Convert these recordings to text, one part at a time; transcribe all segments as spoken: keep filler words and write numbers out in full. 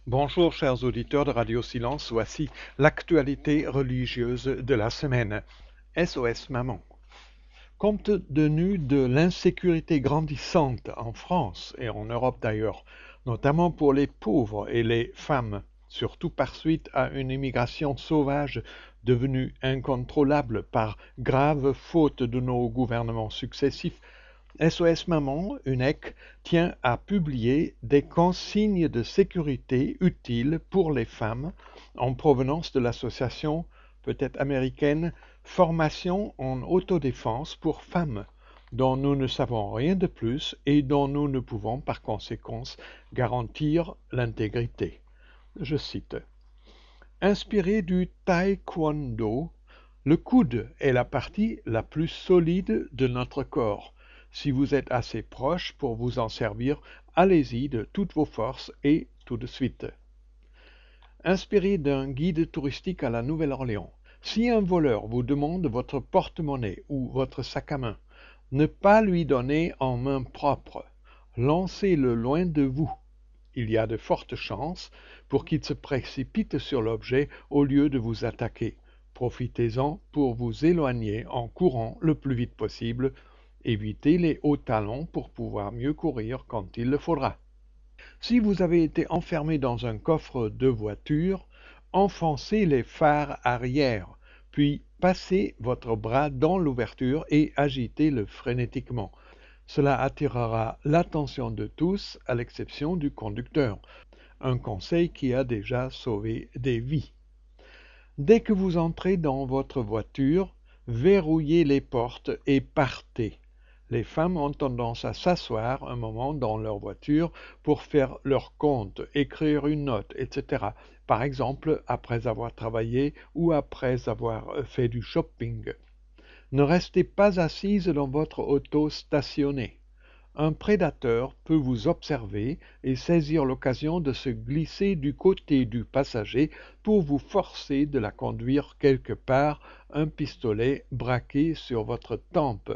Bonjour chers auditeurs de Radio Silence, voici l'actualité religieuse de la semaine. S O S Maman. Compte tenu de l'insécurité grandissante en France et en Europe d'ailleurs, notamment pour les pauvres et les femmes, surtout par suite à une immigration sauvage devenue incontrôlable par grave faute de nos gouvernements successifs, S O S Maman, U N E C, tient à publier des consignes de sécurité utiles pour les femmes en provenance de l'association, peut-être américaine, Formation en autodéfense pour femmes, dont nous ne savons rien de plus et dont nous ne pouvons par conséquent garantir l'intégrité. Je cite. Inspiré du taekwondo, le coude est la partie la plus solide de notre corps. Si vous êtes assez proche pour vous en servir, allez-y de toutes vos forces et tout de suite. Inspiré d'un guide touristique à la Nouvelle-Orléans, si un voleur vous demande votre porte-monnaie ou votre sac à main, ne pas lui donner en main propre. Lancez-le loin de vous. Il y a de fortes chances pour qu'il se précipite sur l'objet au lieu de vous attaquer. Profitez-en pour vous éloigner en courant le plus vite possible. Évitez les hauts talons pour pouvoir mieux courir quand il le faudra. Si vous avez été enfermé dans un coffre de voiture, enfoncez les phares arrière, puis passez votre bras dans l'ouverture et agitez-le frénétiquement. Cela attirera l'attention de tous, à l'exception du conducteur. Un conseil qui a déjà sauvé des vies. Dès que vous entrez dans votre voiture, verrouillez les portes et partez. Les femmes ont tendance à s'asseoir un moment dans leur voiture pour faire leur compte, écrire une note, et cetera. Par exemple, après avoir travaillé ou après avoir fait du shopping. Ne restez pas assise dans votre auto stationnée. Un prédateur peut vous observer et saisir l'occasion de se glisser du côté du passager pour vous forcer de la conduire quelque part, un pistolet braqué sur votre tempe.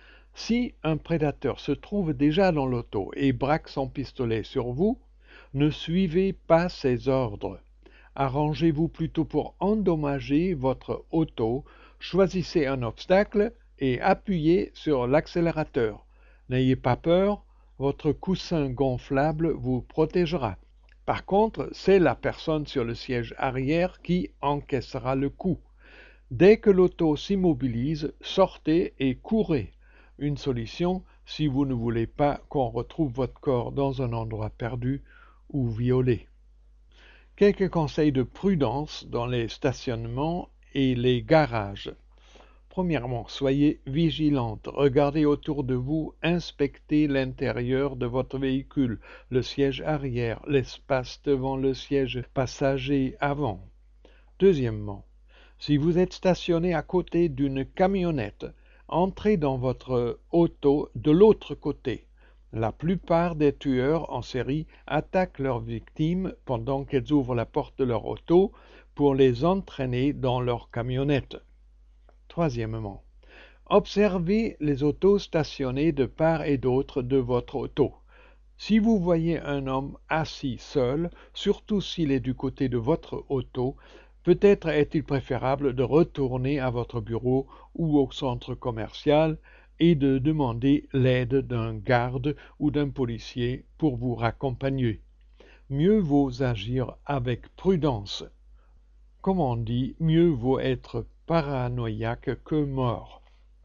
Si un prédateur se trouve déjà dans l'auto et braque son pistolet sur vous, ne suivez pas ses ordres. Arrangez-vous plutôt pour endommager votre auto, choisissez un obstacle et appuyez sur l'accélérateur. N'ayez pas peur, votre coussin gonflable vous protégera. Par contre, c'est la personne sur le siège arrière qui encaissera le coup. Dès que l'auto s'immobilise, sortez et courez. Une solution si vous ne voulez pas qu'on retrouve votre corps dans un endroit perdu ou violé. Quelques conseils de prudence dans les stationnements et les garages. Premièrement, soyez vigilante, regardez autour de vous, inspectez l'intérieur de votre véhicule, le siège arrière, l'espace devant le siège passager avant. Deuxièmement, si vous êtes stationné à côté d'une camionnette, entrez dans votre auto de l'autre côté. La plupart des tueurs en série attaquent leurs victimes pendant qu'elles ouvrent la porte de leur auto pour les entraîner dans leur camionnette. Troisièmement, observez les autos stationnées de part et d'autre de votre auto. Si vous voyez un homme assis seul, surtout s'il est du côté de votre auto, peut-être est-il préférable de retourner à votre bureau ou au centre commercial et de demander l'aide d'un garde ou d'un policier pour vous raccompagner. Mieux vaut agir avec prudence. Comme on dit, mieux vaut être paranoïaque que mort.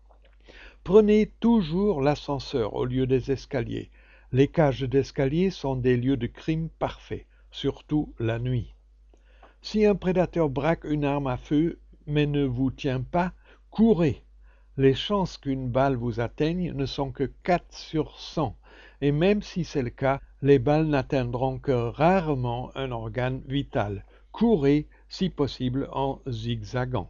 Prenez toujours l'ascenseur au lieu des escaliers. Les cages d'escalier sont des lieux de crime parfaits, surtout la nuit. Si un prédateur braque une arme à feu mais ne vous tient pas, courez. Les chances qu'une balle vous atteigne ne sont que quatre sur cent, et même si c'est le cas, les balles n'atteindront que rarement un organe vital. Courez, si possible, en zigzagant.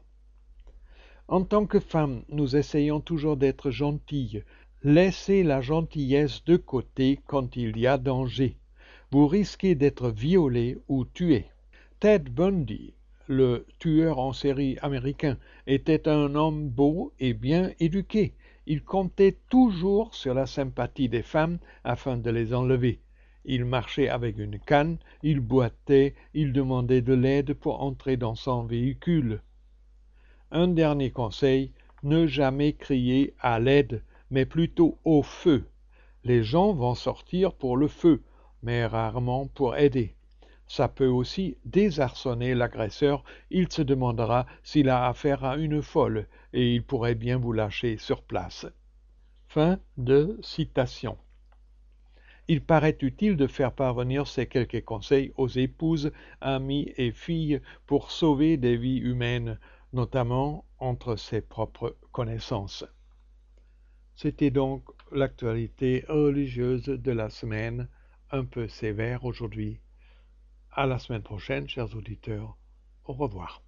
En tant que femme, nous essayons toujours d'être gentilles. Laissez la gentillesse de côté quand il y a danger. Vous risquez d'être violée ou tuée. Ted Bundy, le tueur en série américain, était un homme beau et bien éduqué. Il comptait toujours sur la sympathie des femmes afin de les enlever. Il marchait avec une canne, il boitait, il demandait de l'aide pour entrer dans son véhicule. Un dernier conseil, ne jamais crier à l'aide, mais plutôt au feu. Les gens vont sortir pour le feu, mais rarement pour aider. Ça peut aussi désarçonner l'agresseur, il se demandera s'il a affaire à une folle et il pourrait bien vous lâcher sur place. Fin de citation. Il paraît utile de faire parvenir ces quelques conseils aux épouses, amies et filles pour sauver des vies humaines, notamment entre ses propres connaissances. C'était donc l'actualité religieuse de la semaine, un peu sévère aujourd'hui. À la semaine prochaine, chers auditeurs. Au revoir.